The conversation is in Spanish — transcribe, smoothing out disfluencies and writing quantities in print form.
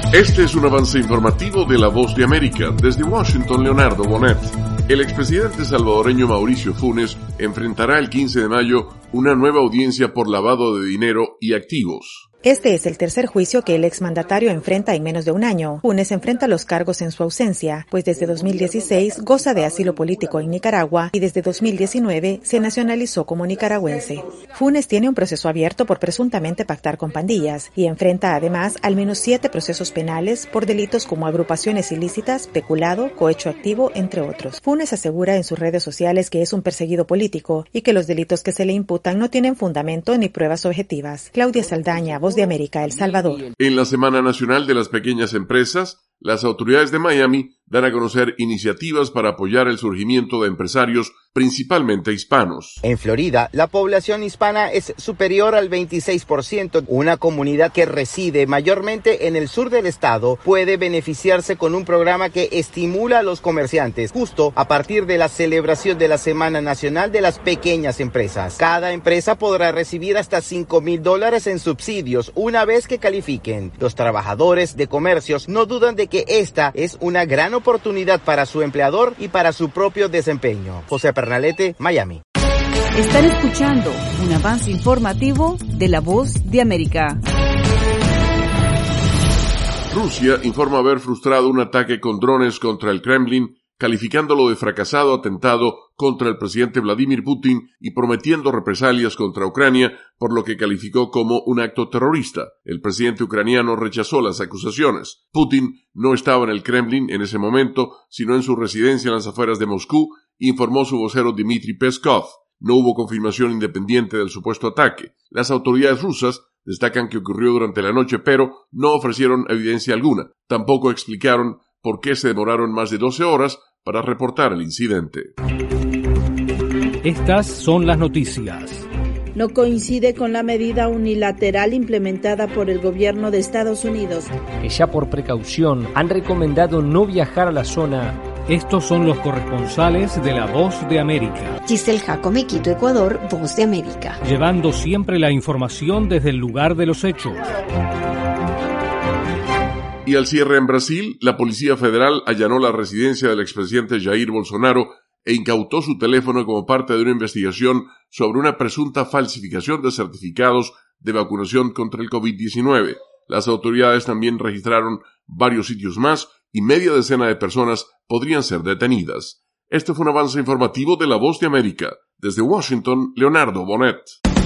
Este es un avance informativo de La Voz de América. Desde Washington, Leonardo Bonet. El expresidente salvadoreño Mauricio Funes enfrentará el 15 de mayo una nueva audiencia por lavado de dinero y activos. Este es el tercer juicio que el exmandatario enfrenta en menos de un año. Funes enfrenta los cargos en su ausencia, pues desde 2016 goza de asilo político en Nicaragua y desde 2019 se nacionalizó como nicaragüense. Funes tiene un proceso abierto por presuntamente pactar con pandillas y enfrenta además al menos 7 procesos penales por delitos como agrupaciones ilícitas, peculado, cohecho activo, entre otros. Funes asegura en sus redes sociales que es un perseguido político y que los delitos que se le imputan no tienen fundamento ni pruebas objetivas. Claudia Saldaña, Voz de América, El Salvador. En la Semana Nacional de las Pequeñas Empresas, las autoridades de Miami dan a conocer iniciativas para apoyar el surgimiento de empresarios, principalmente hispanos. En Florida, la población hispana es superior al 26%. Una comunidad que reside mayormente en el sur del estado puede beneficiarse con un programa que estimula a los comerciantes, justo a partir de la celebración de la Semana Nacional de las Pequeñas Empresas. Cada empresa podrá recibir hasta $5,000 en subsidios una vez que califiquen. Los trabajadores de comercios no dudan de que esta es una gran oportunidad para su empleador y para su propio desempeño. José Pernalete, Miami. Están escuchando un avance informativo de La Voz de América. Rusia informa haber frustrado un ataque con drones contra el Kremlin, calificándolo de fracasado atentado contra el presidente Vladimir Putin y prometiendo represalias contra Ucrania, por lo que calificó como un acto terrorista. El presidente ucraniano rechazó las acusaciones. Putin no estaba en el Kremlin en ese momento, sino en su residencia en las afueras de Moscú, informó su vocero Dmitry Peskov. No hubo confirmación independiente del supuesto ataque. Las autoridades rusas destacan que ocurrió durante la noche, pero no ofrecieron evidencia alguna. Tampoco explicaron por qué se demoraron más de 12 horas para reportar el incidente. Estas son las noticias. No coincide con la medida unilateral implementada por el gobierno de Estados Unidos, que ya por precaución han recomendado no viajar a la zona. Estos son los corresponsales de La Voz de América. Giselle Jacome, Quito, Ecuador, Voz de América. Llevando siempre la información desde el lugar de los hechos. Y al cierre en Brasil, la Policía Federal allanó la residencia del expresidente Jair Bolsonaro e incautó su teléfono como parte de una investigación sobre una presunta falsificación de certificados de vacunación contra el COVID-19. Las autoridades también registraron varios sitios más y media decena de personas podrían ser detenidas. Este fue un avance informativo de La Voz de América. Desde Washington, Leonardo Bonet.